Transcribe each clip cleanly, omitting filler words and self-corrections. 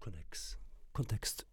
Connex. Kontext.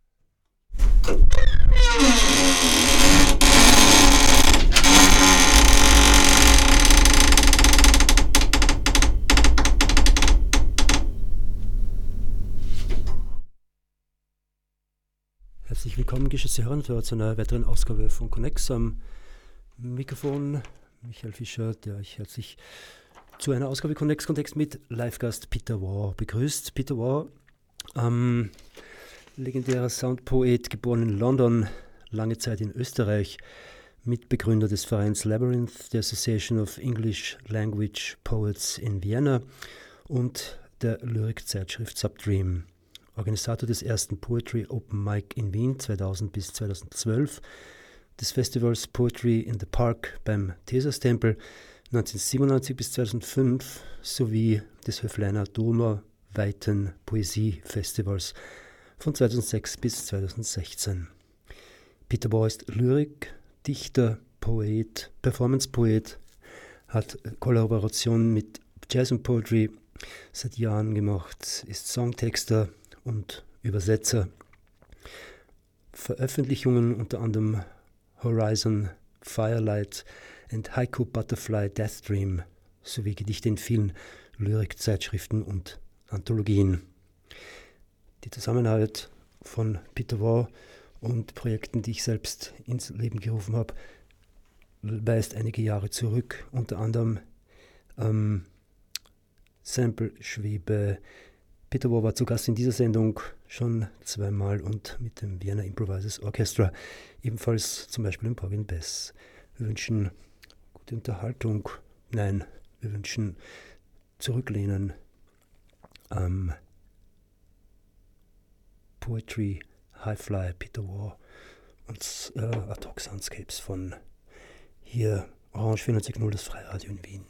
Herzlich willkommen, geschätzte Hörer und Hörer, zu einer weiteren Ausgabe von Connex. Am Mikrofon Michael Fischer, der euch herzlich zu einer Ausgabe Connex Kontext mit Live-Gast Peter Waugh begrüßt. Peter Waugh, legendärer Soundpoet, geboren in London, lange Zeit in Österreich, Mitbegründer des Vereins Labyrinth, der Association of English Language Poets in Vienna und der Lyrikzeitschrift Subdream. Organisator des ersten Poetry Open Mic in Wien 2000 bis 2012, des Festivals Poetry in the Park beim Thesaustempel 1997 bis 2005 sowie des Höfleiner Donauweiten Poesiefestivals von 2006 bis 2016. Peter Waugh ist Lyrik, Dichter, Poet, Performance-Poet, hat Kollaborationen mit Jazz und Poetry seit Jahren gemacht, ist Songtexter und Übersetzer. Veröffentlichungen unter anderem Horizon, Firelight and Haiku Butterfly Death Dream sowie Gedichte in vielen Lyrikzeitschriften und Anthologien. Die Zusammenarbeit von Peter Waugh und Projekten, die ich selbst ins Leben gerufen habe, weist einige Jahre zurück, unter anderem Sample Schwebe. Peter Waugh war zu Gast in dieser Sendung schon zweimal und mit dem Vienna Improvisers Orchestra, ebenfalls zum Beispiel im Porgy and Bess. Wir wünschen gute Unterhaltung. Nein, wir wünschen Zurücklehnen. Poetry, Highfly, Peter Waugh und Ad hoc Soundscapes von hier Orange 94.0, das Freiradio in Wien.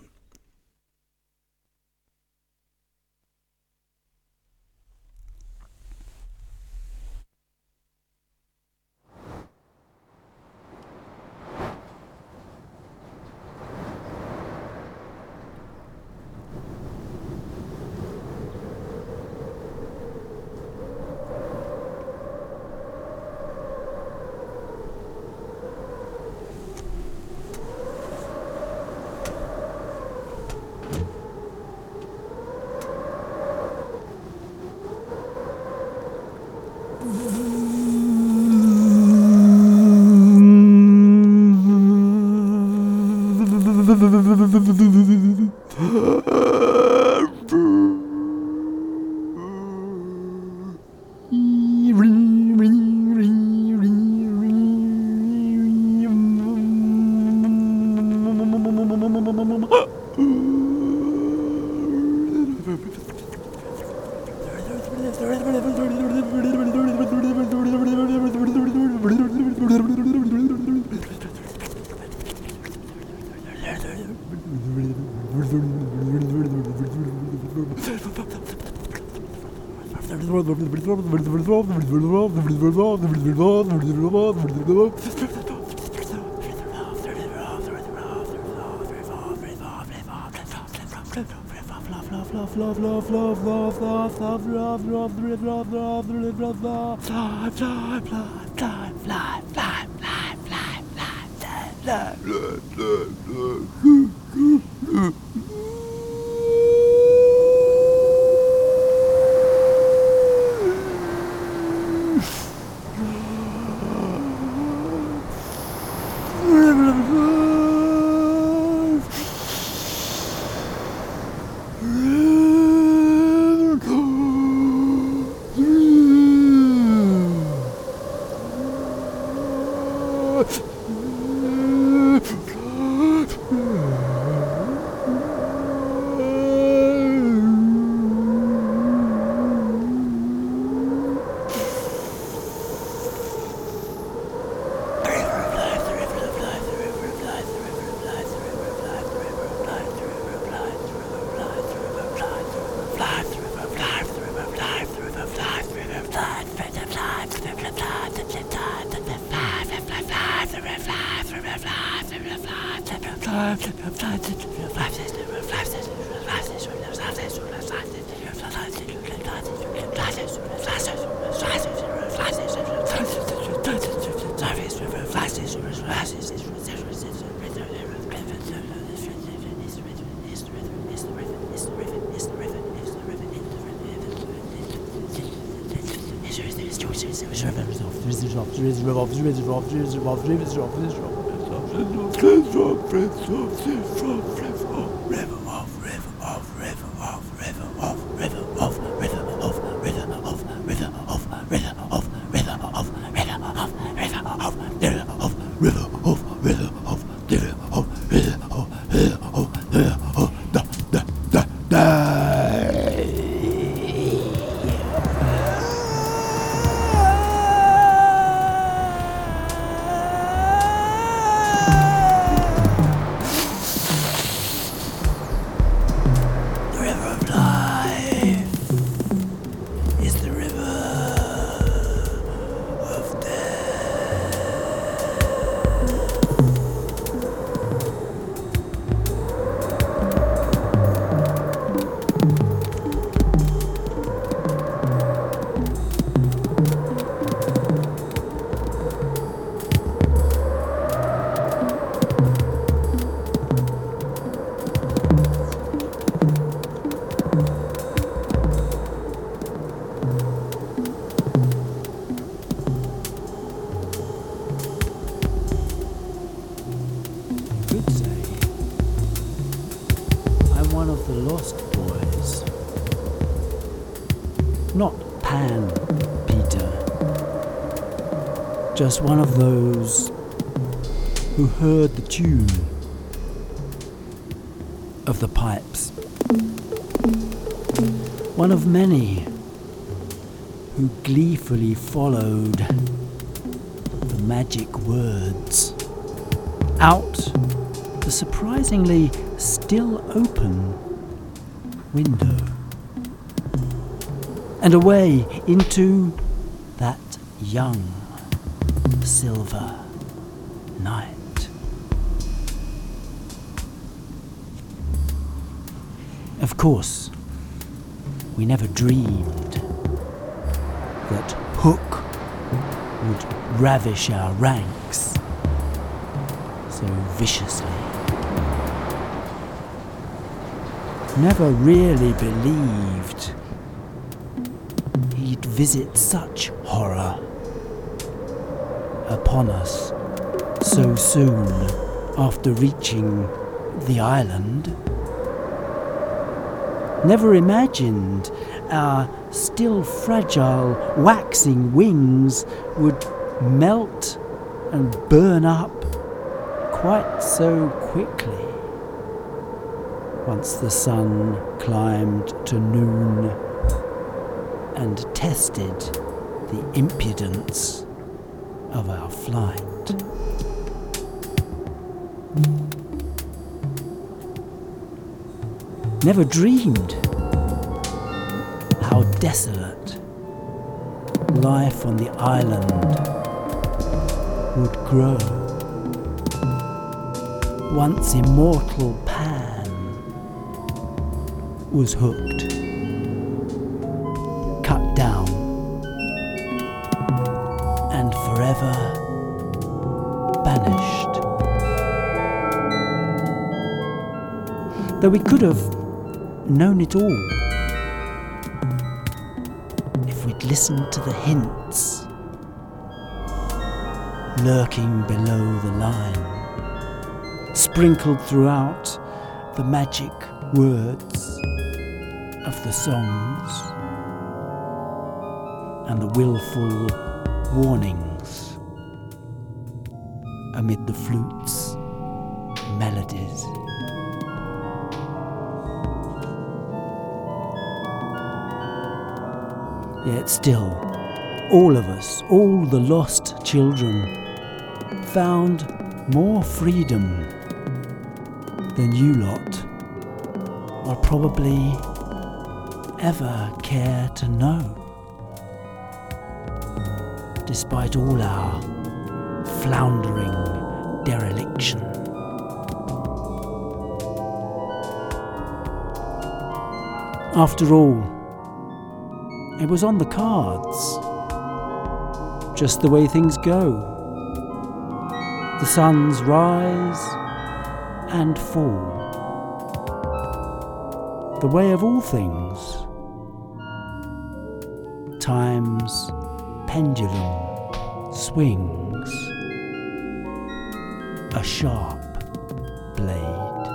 Just one of those who heard the tune of the pipes. One of many who gleefully followed the magic words out the surprisingly still open window and away into that young silver night. Of course, we never dreamed that Hook would ravish our ranks so viciously. Never really believed he'd visit such horror upon us so soon after reaching the island. Never imagined our still fragile waxing wings would melt and burn up quite so quickly once the sun climbed to noon and tested the impudence of our flight. Never dreamed how desolate life on the island would grow once immortal Pan was hooked, cut down, and forever banished. Though we could have known it all if we'd listened to the hints lurking below the line, sprinkled throughout the magic words of the songs and the willful warnings amid the flute's melodies. Yet still, all of us, all the lost children, found more freedom than you lot will probably ever care to know, despite all our floundering dereliction. After all, It was on the cards. Just the way things go. The suns rise and fall. The way of all things. Time's pendulum swings. A sharp blade.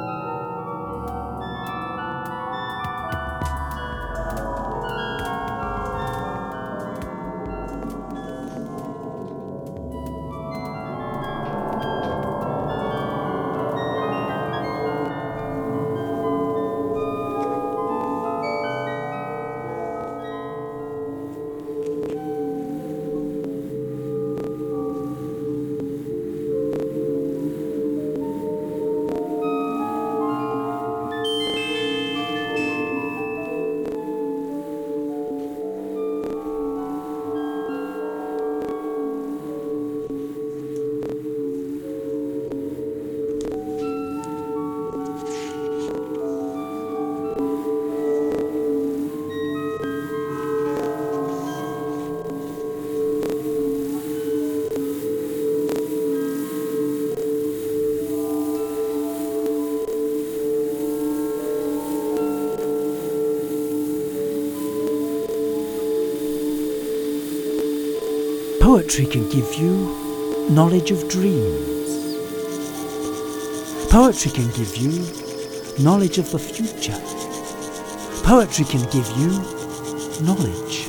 Poetry can give you knowledge of dreams. Poetry can give you knowledge of the future. Poetry can give you knowledge.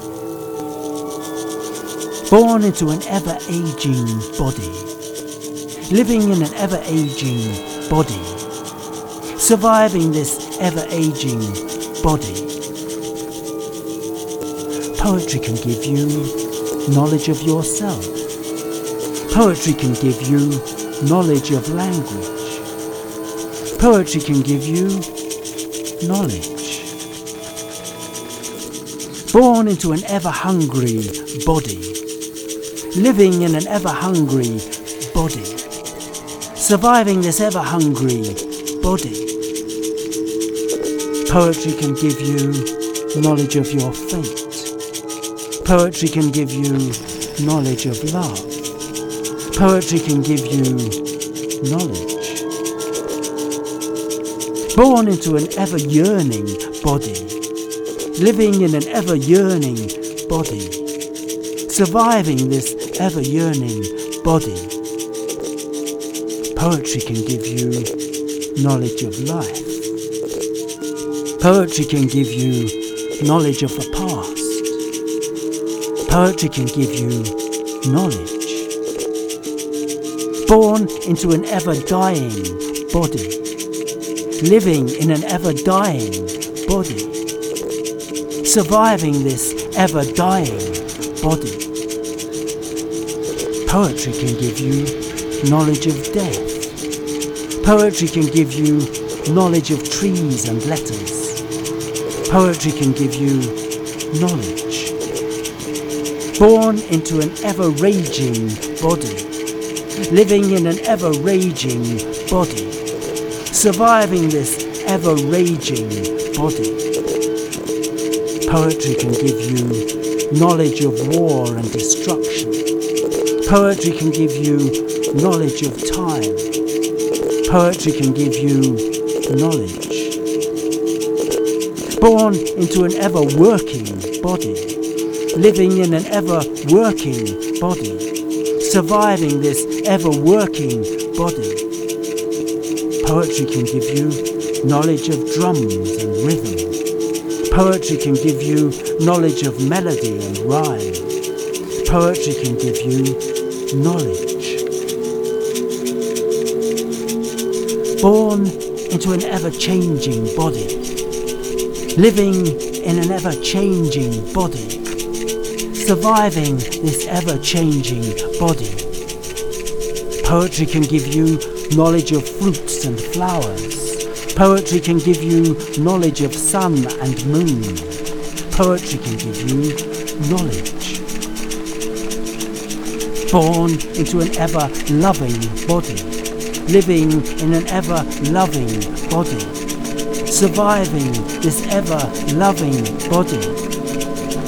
Born into an ever-aging body, living in an ever-aging body, surviving this ever-aging body. Poetry can give you knowledge of yourself. Poetry can give you knowledge of language. Poetry can give you knowledge. Born into an ever-hungry body, living in an ever-hungry body, surviving this ever-hungry body. Poetry can give you knowledge of your fate. Poetry can give you knowledge of love. Poetry can give you knowledge. Born into an ever-yearning body, living in an ever-yearning body, surviving this ever-yearning body. Poetry can give you knowledge of life. Poetry can give you knowledge of the past. Poetry can give you knowledge. Born into an ever-dying body, living in an ever-dying body, surviving this ever-dying body. Poetry can give you knowledge of death. Poetry can give you knowledge of trees and letters. Poetry can give you knowledge. Born into an ever-raging body, living in an ever-raging body, surviving this ever-raging body. Poetry can give you knowledge of war and destruction. Poetry can give you knowledge of time. Poetry can give you knowledge. Born into an ever-working body, living in an ever-working body, surviving this ever-working body. Poetry can give you knowledge of drums and rhythm. Poetry can give you knowledge of melody and rhyme. Poetry can give you knowledge. Born into an ever-changing body, living in an ever-changing body, surviving this ever-changing body. Poetry can give you knowledge of fruits and flowers. Poetry can give you knowledge of sun and moon. Poetry can give you knowledge. Born into an ever-loving body, living in an ever-loving body, surviving this ever-loving body.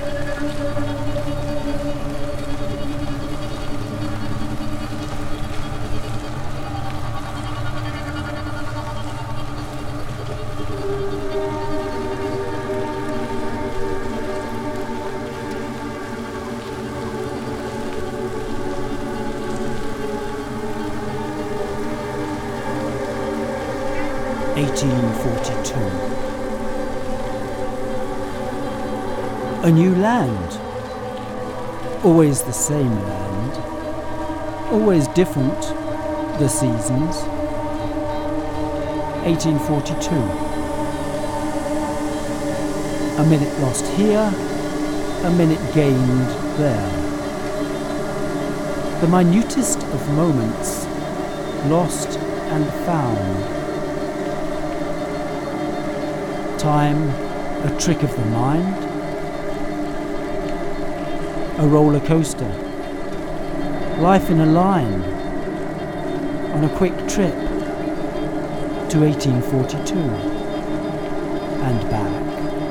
1842. A new land, always the same land, always different, the seasons. 1842. A minute lost here, a minute gained there. The minutest of moments, lost and found. Time, a trick of the mind. A roller coaster. Life in a line. On a quick trip to 1842 and back.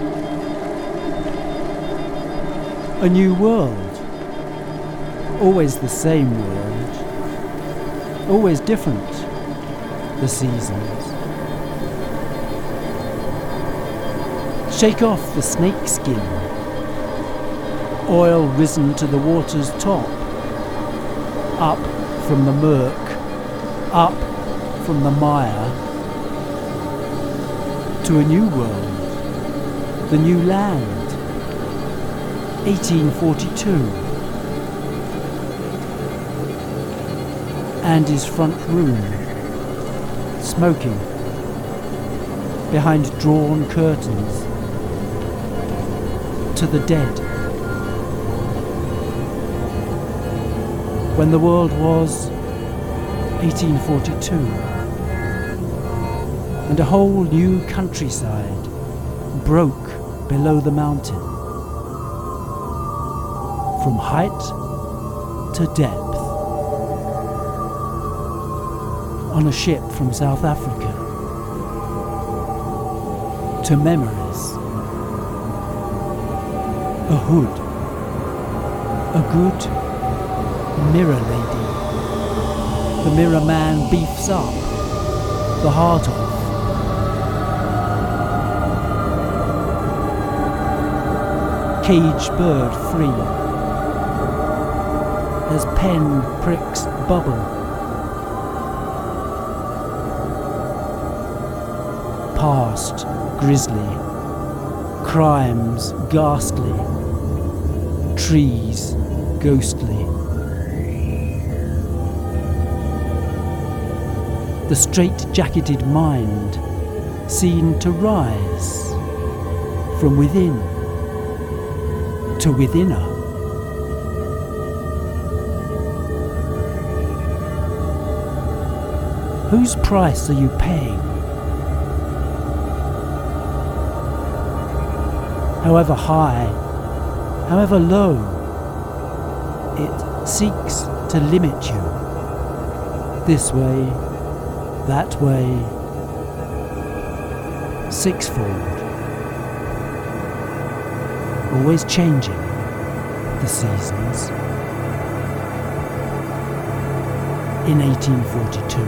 A new world, always the same world, always different, the seasons. Shake off the snake skin, oil risen to the water's top, up from the murk, up from the mire, to a new world, the new land. 1842. Andy's front room, smoking, behind drawn curtains, to the dead. When the world was 1842, and a whole new countryside broke below the mountain. From height to depth. On a ship from South Africa. To memories. A hood. A good mirror lady. The mirror man beefs up the heart of. Caged bird free. As pen pricks bubble. Past grisly, crimes ghastly, trees ghostly. The straight-jacketed mind seen to rise from within to withinner. Whose price are you paying? However high, however low, it seeks to limit you. This way, that way, sixfold. Always changing the seasons. In 1842.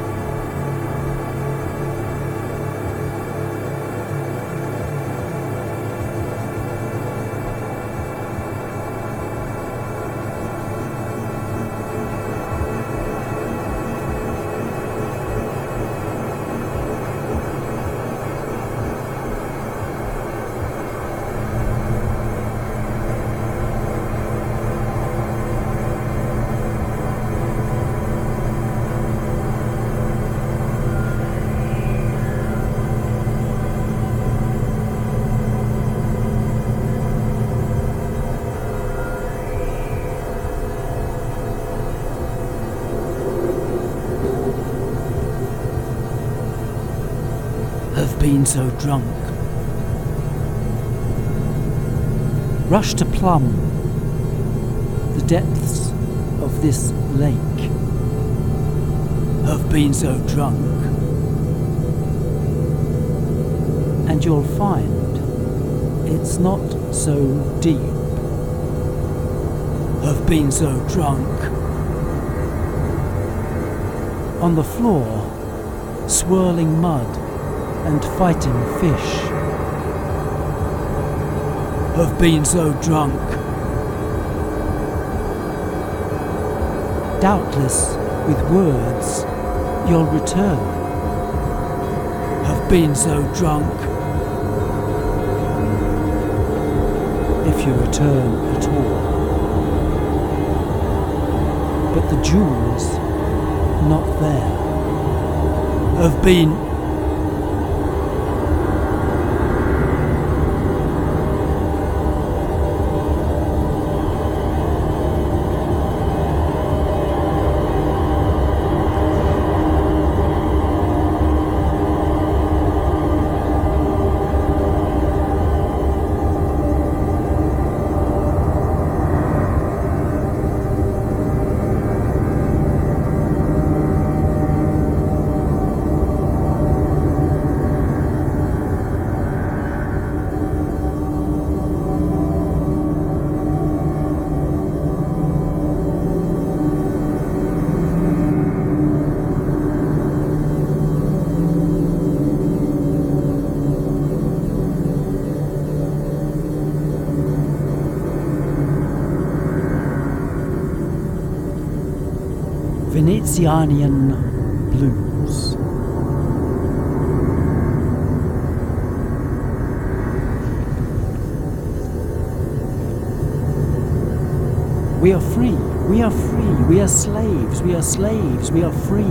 Have been so drunk. Rush to plumb the depths of this lake. Have been so drunk. And you'll find it's not so deep. Have been so drunk. On the floor, swirling mud and fighting fish. Have been so drunk. Doubtless with words you'll return. Have I've been so drunk. If you return at all. But the jewels, not there, have been. Venezianian blues. We are free, we are free, we are slaves, we are slaves, we are free.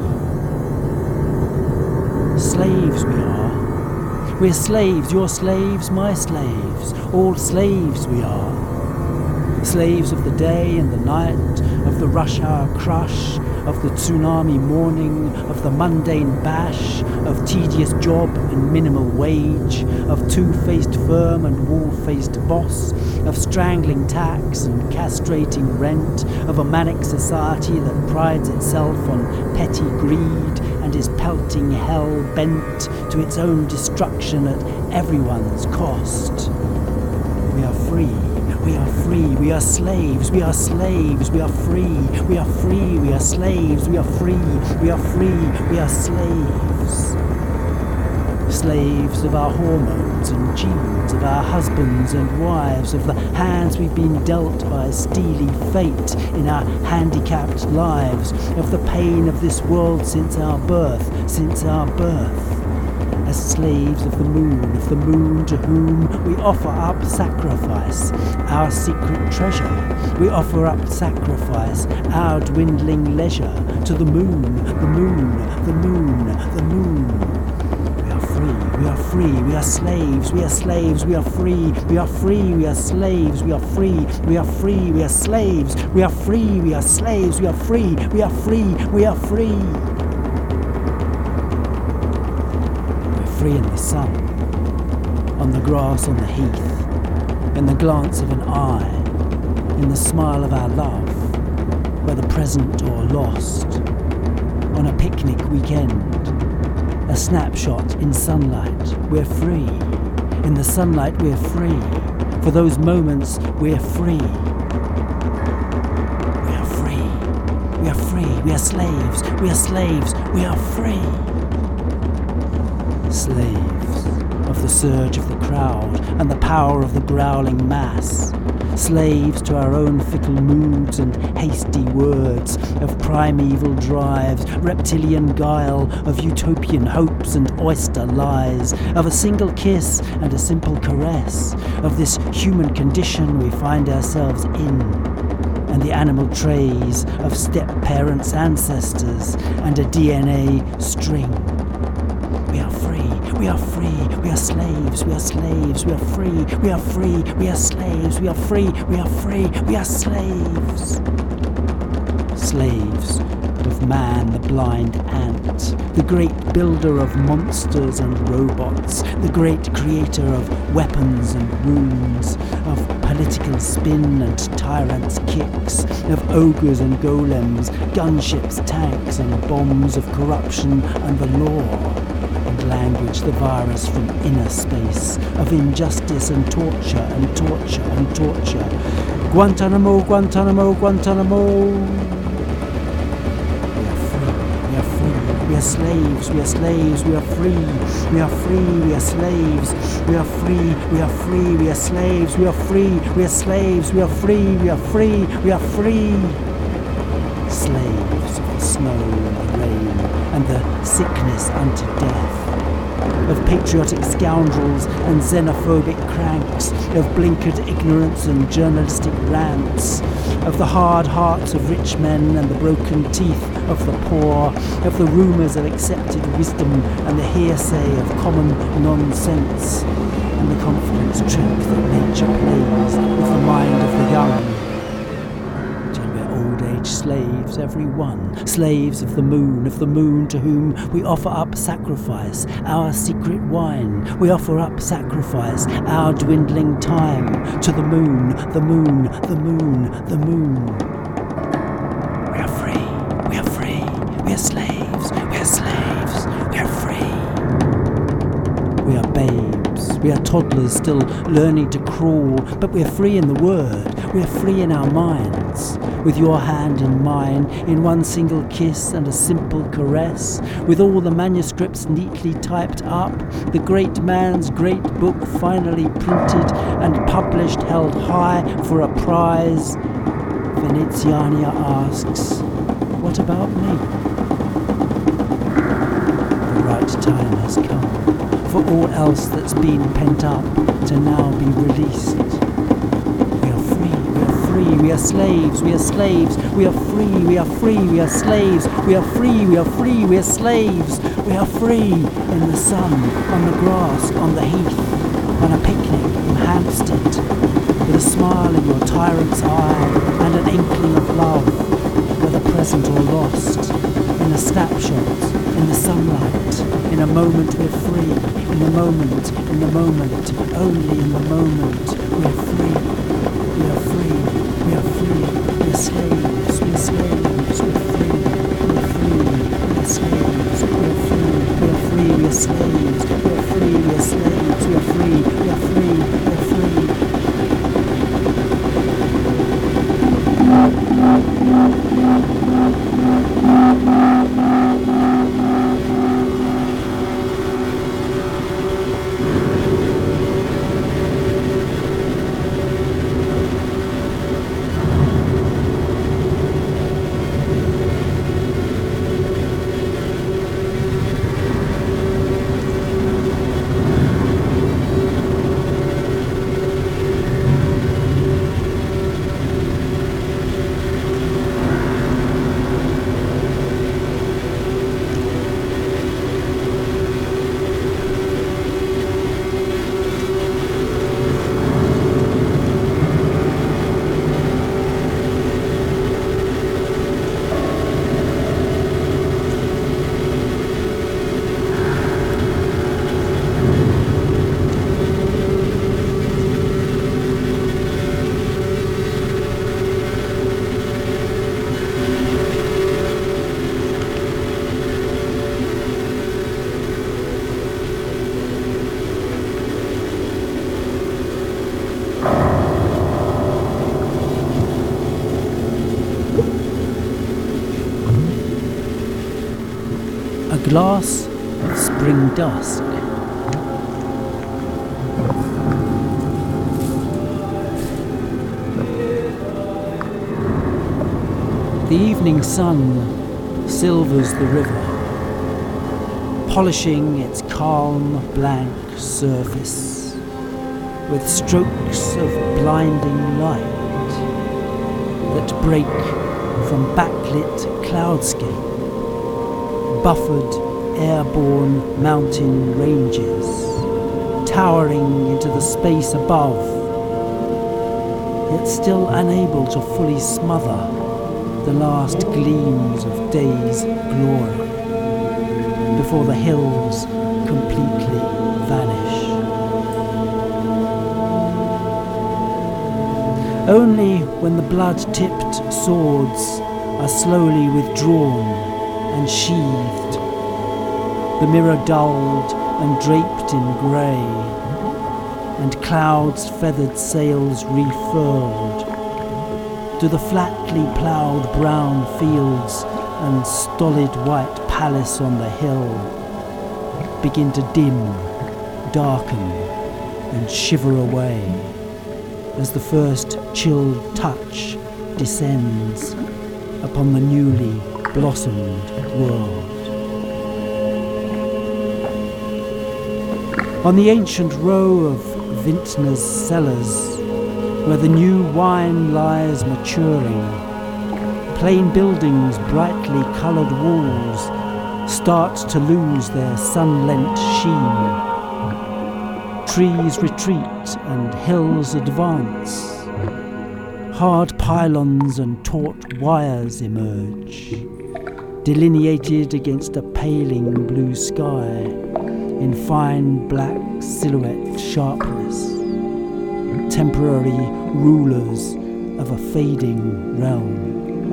Slaves we are. We're slaves, your slaves, my slaves, all slaves we are. Slaves of the day and the night, of the rush hour crush, of the tsunami morning, of the mundane bash, of tedious job and minimal wage, of two-faced firm and wall-faced boss, of strangling tax and castrating rent, of a manic society that prides itself on petty greed and is pelting hell bent to its own destruction at everyone's cost. We are free. We are free, we are slaves, we are slaves, we are free, we are free, we are slaves, we are free, we are free, we are slaves. Slaves of our hormones and genes, of our husbands and wives, of the hands we've been dealt by steely fate in our handicapped lives, of the pain of this world since our birth, as slaves of the moon to whom we offer up sacrifice, our secret treasure. We offer up sacrifice, our dwindling leisure, to the moon, the moon, the moon, the moon. We are free, we are free, we are slaves, we are slaves, we are free, we are free, we are slaves, we are free, we are free, we are slaves, we are free, we are slaves, we are free, we are free, we are free. In the sun, on the grass on the heath, in the glance of an eye, in the smile of our love, whether present or lost, on a picnic weekend, a snapshot in sunlight, we're free. In the sunlight we're free. For those moments we're free. We are free. We are free. We are slaves. We are slaves. We are free. Slaves of the surge of the crowd and the power of the growling mass. Slaves to our own fickle moods and hasty words, of primeval drives, reptilian guile, of utopian hopes and oyster lies, of a single kiss and a simple caress, of this human condition we find ourselves in, and the animal trays of step-parents' ancestors and a DNA string. We are free, we are free, we are slaves, we are slaves, we are free, we are free, we are slaves, we are free, we are free, we are slaves. Slaves of man the blind ant, the great builder of monsters and robots, the great creator of weapons and wounds, of political spin and tyrants' kicks, of ogres and golems, gunships, tanks and bombs, of corruption and the law. Language, the virus from inner space, of injustice and torture and torture and torture. Guantanamo, Guantanamo, Guantanamo. We are free, we are free, we are slaves, we are slaves, we are free, we are free, we are slaves, we are free, we are free, we are slaves, we are free, we are slaves, we are free, we are free, we are free. Slaves of the snow and the rain and the sickness unto death. of patriotic scoundrels and xenophobic cranks, of blinkered ignorance and journalistic rants, of the hard hearts of rich men and the broken teeth of the poor, of the rumours of accepted wisdom and the hearsay of common nonsense, and the confidence trick that nature plays with the mind of the young. Slaves, every one, slaves of the moon to whom we offer up sacrifice, our secret wine. We offer up sacrifice, our dwindling time, to the moon, the moon, the moon, the moon. We are free, we are free, we are slaves, we are slaves, we are free. We are babes, we are toddlers still learning to crawl, but we are free in the word, we are free in our minds. With your hand in mine, in one single kiss and a simple caress, with all the manuscripts neatly typed up, the great man's great book finally printed and published, held high for a prize. Veneziania asks, what about me? The right time has come for all else that's been pent up to now be released. We are slaves, we are slaves, we are free, we are free, we are slaves, we are free, we are free, we are slaves, we are free in the sun, on the grass, on the heath, on a picnic in Hampstead, with a smile in your tyrant's eye and an inkling of love, whether present or lost, in a snapshot, in the sunlight, in a moment we're free, in the moment, only in the moment, we're free, we are free. We are free, we are slaves, we are slaves, we are free, we are free, we are slaves, we are free, we are free, we are slaves, we are free, we are slaves, we are free, we are free, we are free. Glass of spring dusk. The evening sun silvers the river, polishing its calm, blank surface with strokes of blinding light that break from backlit cloudscape, buffered airborne mountain ranges, towering into the space above, yet still unable to fully smother the last gleams of day's glory before the hills completely vanish. Only when the blood-tipped swords are slowly withdrawn and sheathed, the mirror dulled and draped in grey, and clouds' feathered sails refurled, do the flatly ploughed brown fields and stolid white palace on the hill begin to dim, darken, and shiver away as the first chilled touch descends upon the newly blossomed world. On the ancient row of vintner's cellars, where the new wine lies maturing, plain buildings' brightly coloured walls start to lose their sun-lent sheen. Trees retreat and hills advance. Hard pylons and taut wires emerge, delineated against a paling blue sky in fine black silhouette sharpness, temporary rulers of a fading realm.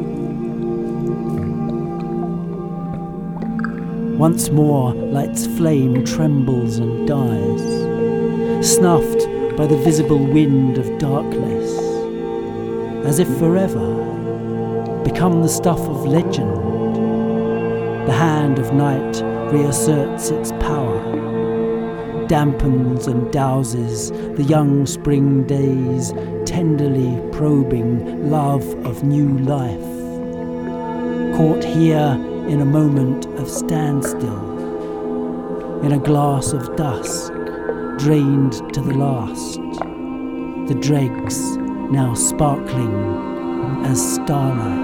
Once more light's flame trembles and dies, snuffed by the visible wind of darkness, as if forever become the stuff of legend. The hand of night reasserts its power, dampens and douses the young spring days, tenderly probing love of new life. Caught here in a moment of standstill, in a glass of dusk, drained to the last, the dregs now sparkling as starlight.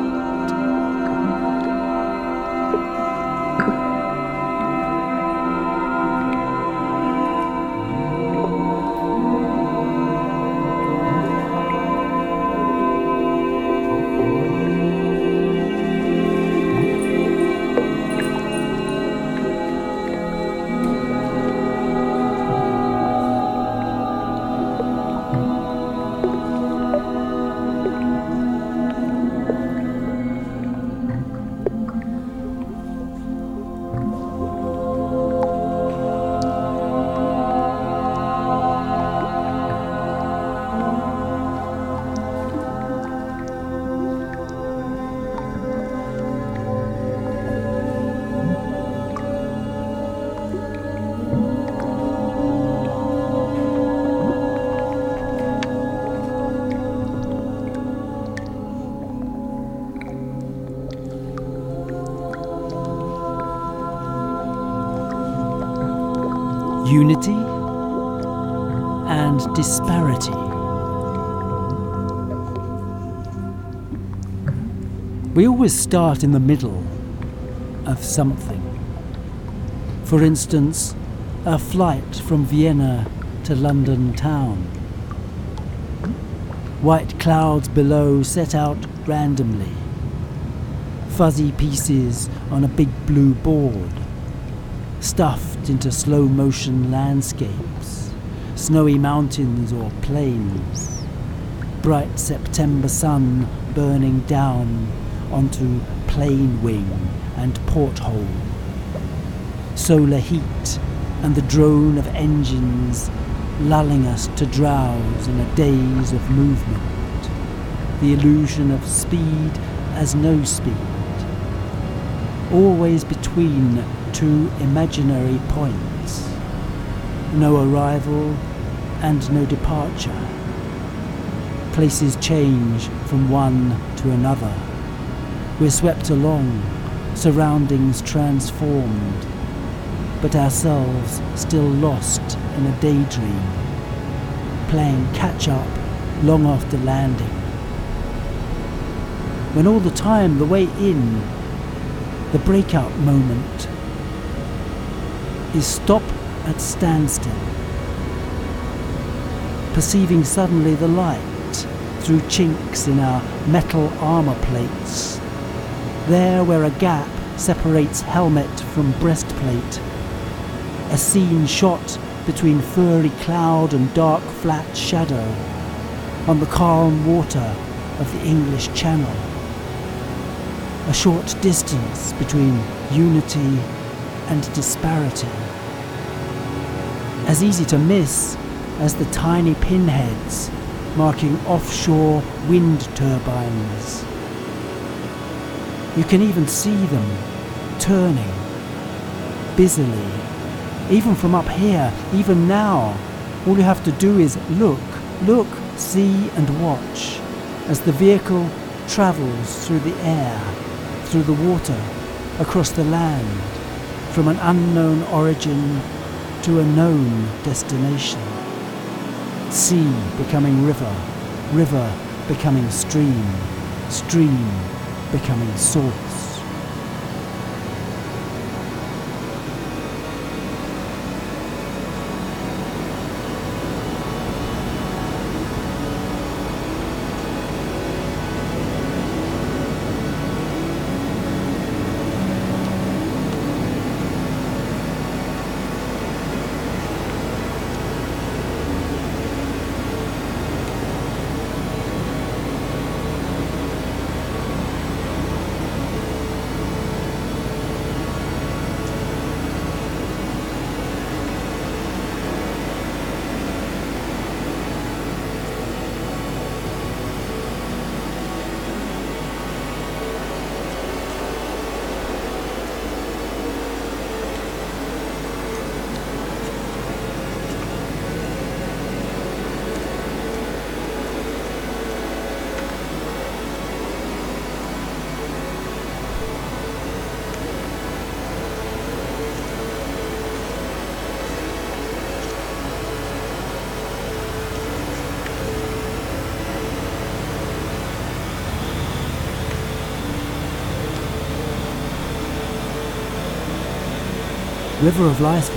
Unity and disparity. We always start in the middle of something. For instance, a flight from Vienna to London town. White clouds below set out randomly. Fuzzy pieces on a big blue board, stuffed into slow-motion landscapes, snowy mountains or plains, bright September sun burning down onto plane wing and porthole, solar heat and the drone of engines lulling us to drowse in a daze of movement, the illusion of speed as no speed, always between two imaginary points, no arrival and no departure. Places change from one to another. We're swept along, surroundings transformed, but ourselves still lost in a daydream, playing catch-up long after landing. When all the time the way in, the breakout moment, is stop at standstill, perceiving suddenly the light through chinks in our metal armor plates, there where a gap separates helmet from breastplate, a scene shot between furry cloud and dark flat shadow on the calm water of the English Channel, a short distance between unity and disparity, as easy to miss as the tiny pinheads marking offshore wind turbines. You can even see them turning busily, even from up here, even now. All you have to do is look, see and watch as the vehicle travels through the air, through the water, across the land, from an unknown origin to a known destination. Sea becoming river, river becoming stream, stream becoming source. River of life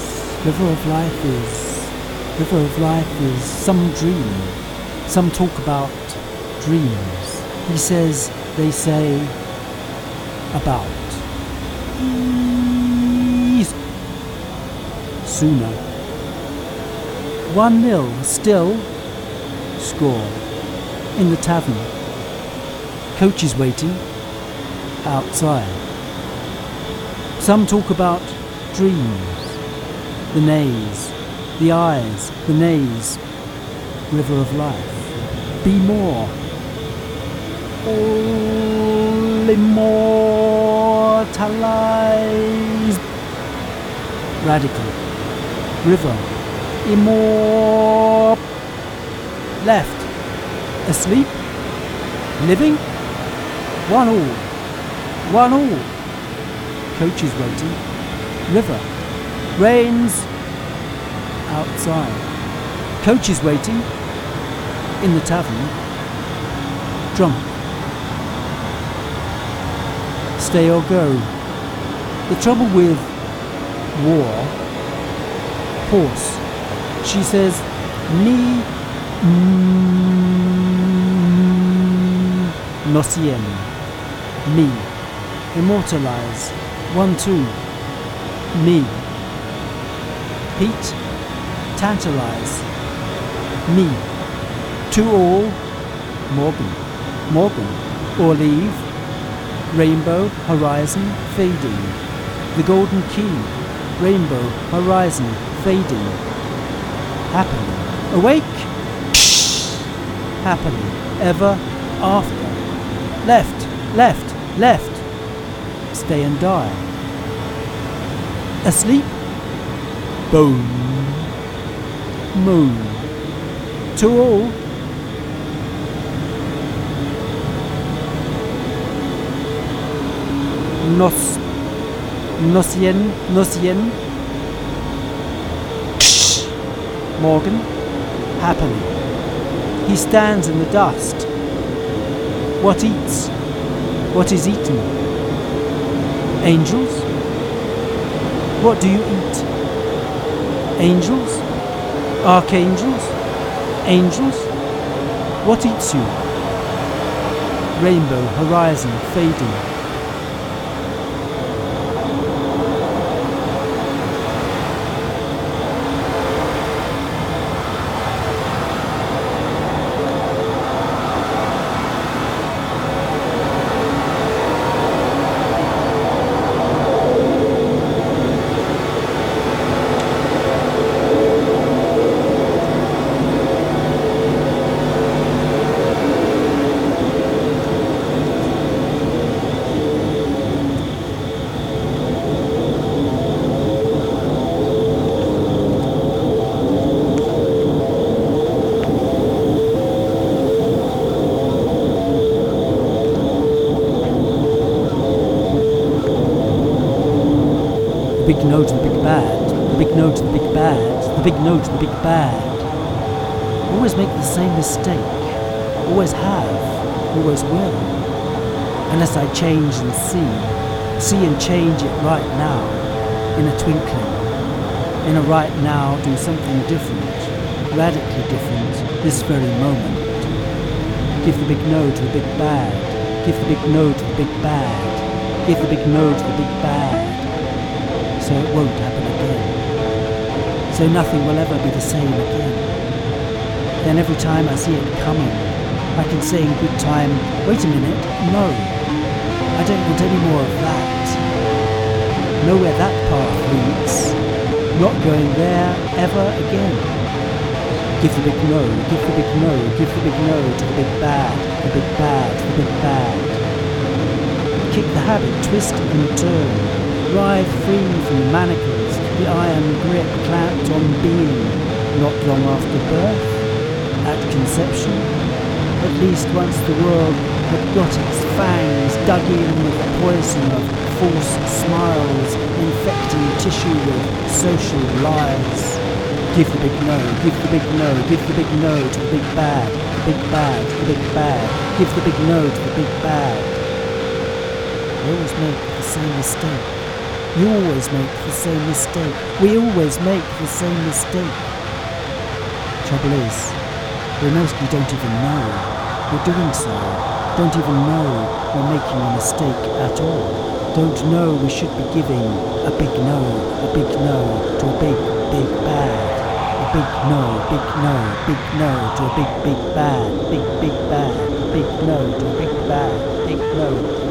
is some dream. Some talk about dreams. He says, they say, about. Sooner. 1-0, still. Score. In the tavern. Coach is waiting. Outside. Some talk about dreams, the nays, the eyes, the nays, river of life. Be more. All immortalized. Radical. River. Immor. Left. Asleep. Living. 1-1. 1-1. Coach is waiting. River. Rains. Outside. Coach is waiting. In the tavern. Drunk. Stay or go. The trouble with war. Horse. She says, ni nocien. Me. Immortalize. 1-2. Me. Heat. Tantalize. Me. 2-all. Morgan. Morgan. Or leave. Rainbow. Horizon. Fading. The golden key. Rainbow. Horizon. Fading. Happening. Awake. Happening. Ever after. Left. Left. Left. Stay and die. Asleep. Bone. Moon. 2-all. Nocien. Morgan. Happily. He stands in the dust. What eats? What is eaten? Angels? What do you eat? Angels? Archangels? Angels? What eats you? Rainbow, horizon, fading. Big no to the big bad, the big no to the big bad, the big no to the big bad. Always make the same mistake, always have, always will. Unless I change and see and change it right now, in a twinkling. In a right now, do something different, radically different, this very moment. Give the big no to the big bad, give the big no to the big bad, give the big no to the big bad, so it won't happen again. So nothing will ever be the same again. Then every time I see it coming, I can say in good time, wait a minute, no, I don't want any more of that. Know where that path leads, not going there ever again. Give the big no, give the big no, give the big no to the big bad, the big bad, the big bad. Kick the habit, twist and turn, ride free from the manacles, the iron grip clamped on being, not long after birth. At conception, at least once the world had got its fangs dug in with the poison of false smiles, infecting tissue with social lies. Give the big no, give the big no, give the big no to the big bad, the big bad, the big bad, give the big no to the big bad. I always make the same mistake. You always make the same mistake. We always make the same mistake. Trouble is, we mostly don't even know we're doing so. Don't even know we're making a mistake at all. Don't know we should be giving a big no to a big, big bad. A big no to a big, big bad. Big, big bad. Big no to a big bad. Big no to a big bad.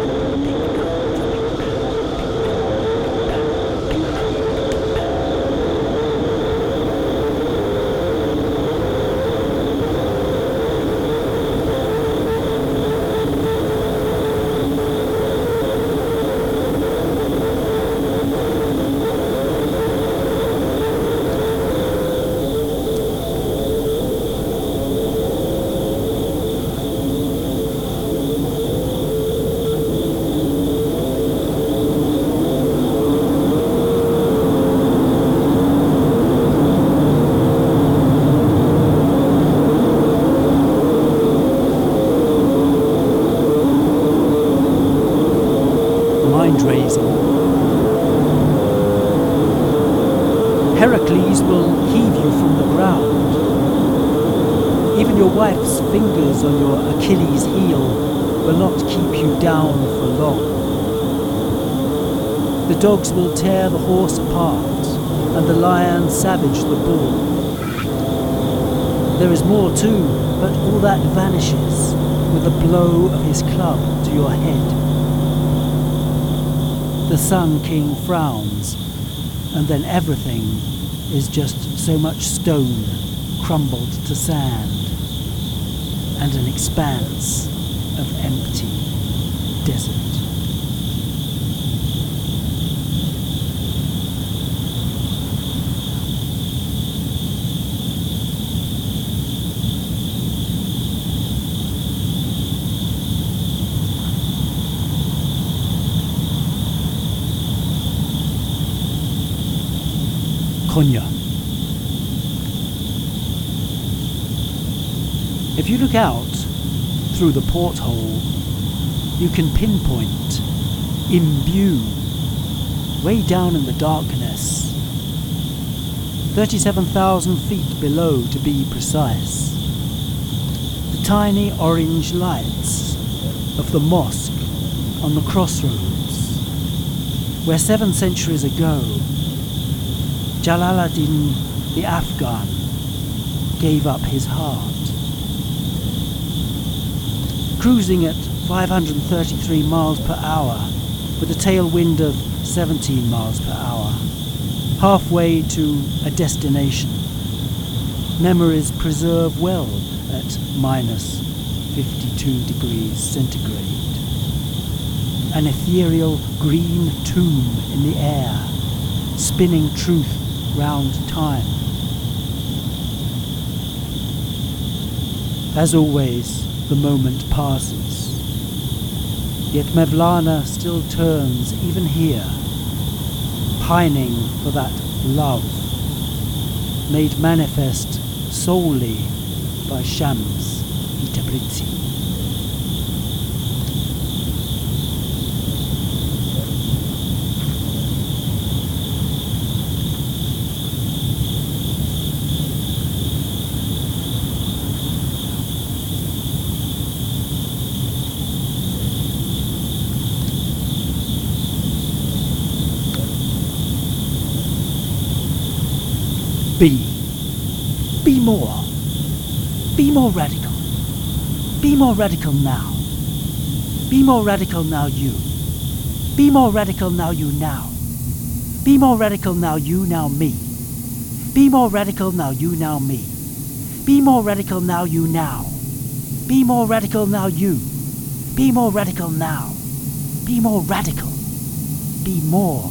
Heracles will heave you from the ground. Even your wife's fingers on your Achilles' heel will not keep you down for long. The dogs will tear the horse apart, and the lion savage the bull. There is more too, but all that vanishes with a blow of his club to your head. The Sun King frowns, and then everything is just so much stone crumbled to sand, and an expanse of empty desert. Konya. If you look out through the porthole, you can pinpoint, imbue, way down in the darkness, 37,000 feet below to be precise, the tiny orange lights of the mosque on the crossroads, where 7 centuries ago Jalaluddin the Afghan gave up his heart. Cruising at 533 miles per hour with a tailwind of 17 miles per hour, halfway to a destination. Memories preserve well at minus 52 degrees centigrade. An ethereal green tomb in the air, spinning truth round time. As always, the moment passes. Yet Mevlana still turns even here, pining for that love, made manifest solely by Shams Itabrizi. Be more. Be more radical. Be more radical now. Be more radical now you. Be more radical now you now. Be more radical now you now me. Be more radical now you now me. Be more radical now you now. Be more radical now you. Be more radical now. Be more radical. Be more.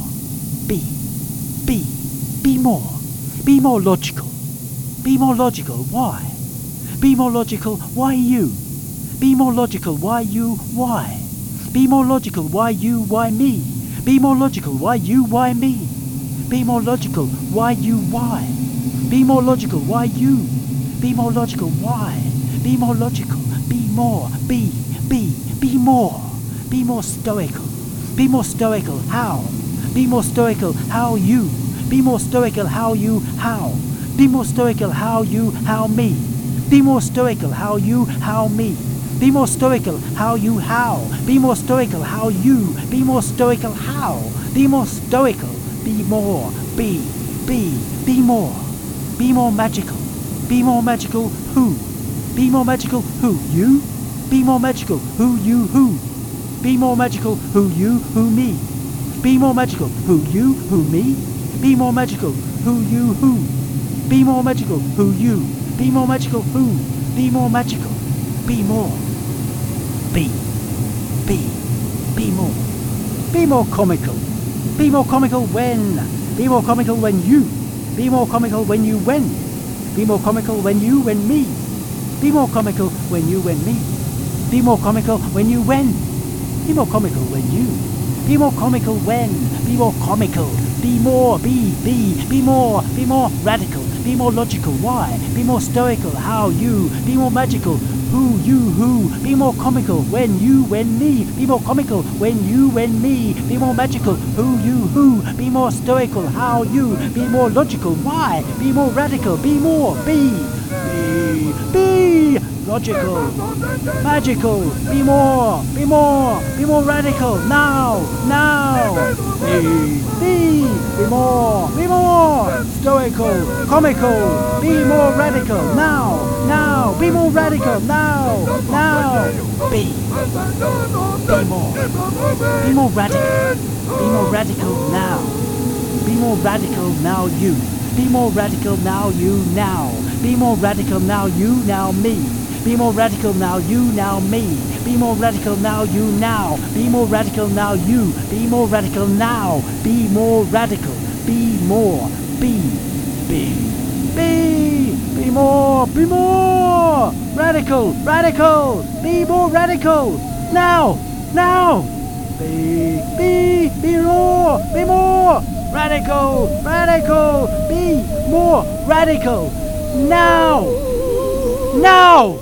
Be more. Be more logical. Be more logical. Why? Be more logical. Why you? Be more logical. Why you? Why? Be more logical. Why you? Why me? Be more logical. Why you? Why me? Be more logical. Why you? Why? Be more logical. Why you? Be more logical. Why? Be more logical. Be more. Be more. Be more stoical. Be more stoical. How? Be more stoical. How you? Be more stoical. How you? How? Be more stoical. How you? How me? Be more stoical. How you? How me? Be more stoical. How you? How? Be more stoical. How you? Be more stoical. How? Be more stoical. Be more. Be more. Be more magical. Be more magical. Who? Be more magical. Who? You? Be more magical. Who? You? Who? Be more magical. Who? You? Who? Me? Be more magical. Who? You? Who? Me? Be more magical. Who? You? Who? Be more magical. Who? You? Be more magical. Who? Be more magical. Be more. Be more. Be more comical. Be more comical when. Be more comical when you. Be more comical when you when. Be more comical when you when me. Be more comical when you when me. Be more comical when you when. Be more comical when you. Be more comical when. Be more comical. Be more. Be more radical. Be more logical. Why? Be more stoical. How? You. Be more magical. Who? You. Who? Be more comical. When? You. When? Me. Be more comical. When? You. When? Me. Be more magical. Who? You. Who? Be more stoical. How? You. Be more logical. Why? Be more radical. Be more. Be logical. Magical. Be more. Be more radical. Now. Be more stoical, comical, be more radical, now, be more radical, now, be more radical now, be more radical now you, be more radical now you now, be more radical now you now me. Be more radical now you now me. Be more radical now you now. Be more radical now you. Be more radical now. Be more radical. Be more. Be more radical. Be more radical. Now. Be more radical. Be more radical. Now.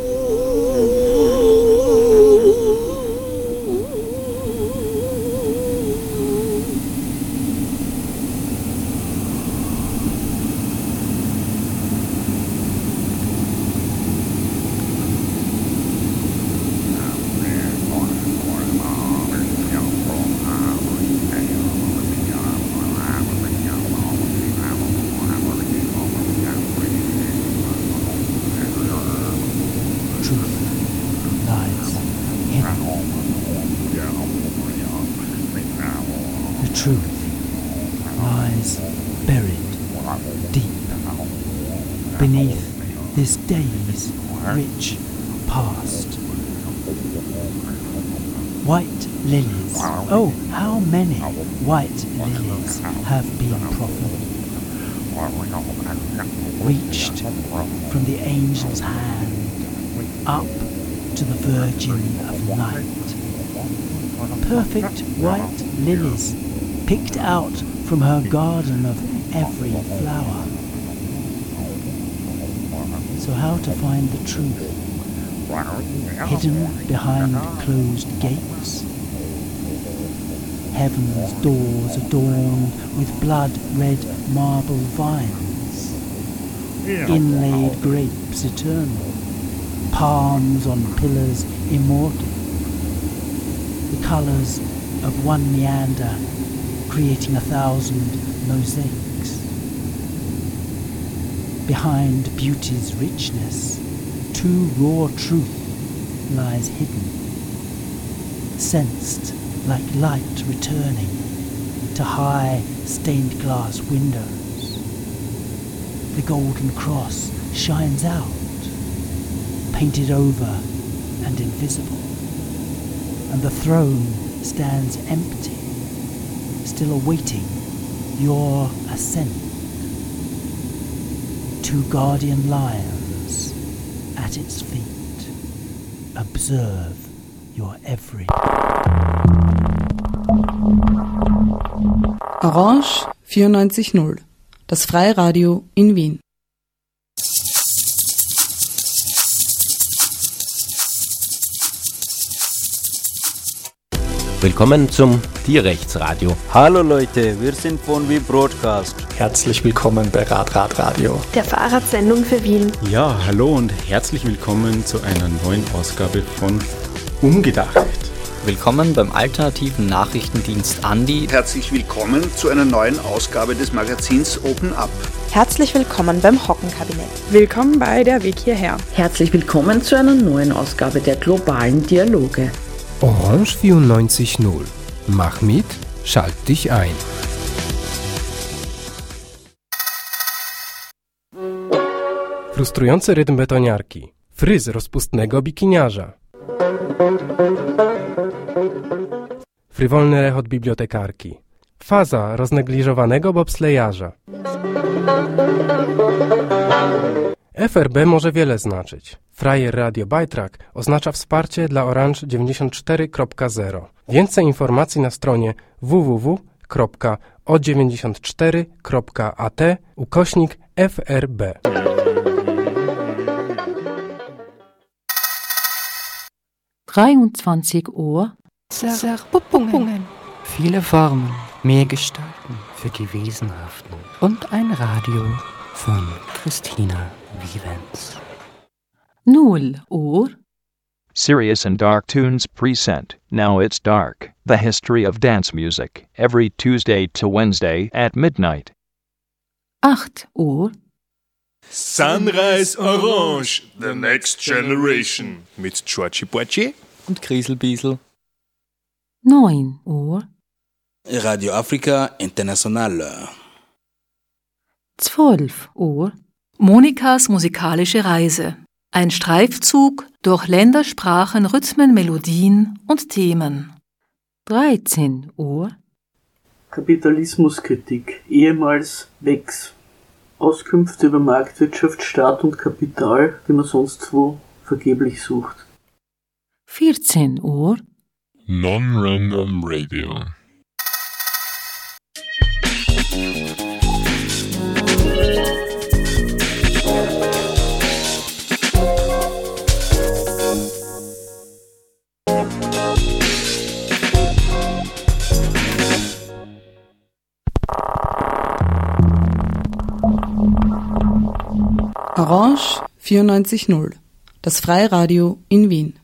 Truth lies buried deep beneath this day's rich past. White lilies, oh how many white lilies have been proffered, reached from the angel's hand up to the Virgin of Night. Perfect white lilies picked out from her garden of every flower. So how to find the truth? Hidden behind closed gates? Heaven's doors adorned with blood-red marble vines, inlaid grapes eternal, palms on pillars immortal, the colours of one meander creating 1,000 mosaics. Behind beauty's richness, too raw truth lies hidden, sensed like light returning to high stained glass windows. The golden cross shines out, painted over and invisible, and the throne stands empty, still awaiting your ascent. 2 guardian lions at its feet observe your every. Orange 94.0, das Freiradio in Wien. Willkommen zum Tierrechtsradio. Hallo Leute, wir sind von We Broadcast. Herzlich willkommen bei Radradio, der Fahrradsendung für Wien. Ja, hallo und herzlich willkommen zu einer neuen Ausgabe von Umgedacht. Willkommen beim alternativen Nachrichtendienst Andi. Herzlich willkommen zu einer neuen Ausgabe des Magazins Open Up. Herzlich willkommen beim Hockenkabinett. Willkommen bei der Weg hierher. Herzlich willkommen zu einer neuen Ausgabe der globalen Dialoge. Orange 94.0. Mach mit, schalt dich ein. Frustrujący rytm betoniarki. Fryz rozpustnego bikiniarza. Frywolny rechot bibliotekarki. Faza roznegliżowanego bobslejarza. FRB może wiele znaczyć. Frajer Radio Bajtrak oznacza wsparcie dla Orange 94.0. Więcej informacji na stronie www.o94.at/FRB. Uhr. Zerpuppungen. Viele Formen, mehr Gestalten für die Wesenhaften. Und ein Radio von Christina Vivens. 0 Uhr. Serious and Dark Tunes present Now It's Dark, the history of dance music, every Tuesday to Wednesday at midnight. 8 Uhr. Sunrise Orange, the next generation, mit Georgie Porci und Grieselbiesel. 9 Uhr. Radio Afrika International. 12 Uhr. Monikas musikalische Reise. Ein Streifzug durch Länder, Sprachen, Rhythmen, Melodien und Themen. 13 Uhr. Kapitalismuskritik, ehemals WEX. Auskünfte über Marktwirtschaft, Staat und Kapital, die man sonst wo vergeblich sucht. 14 Uhr. Non-Random Radio. Orange 94.0, das Freiradio in Wien.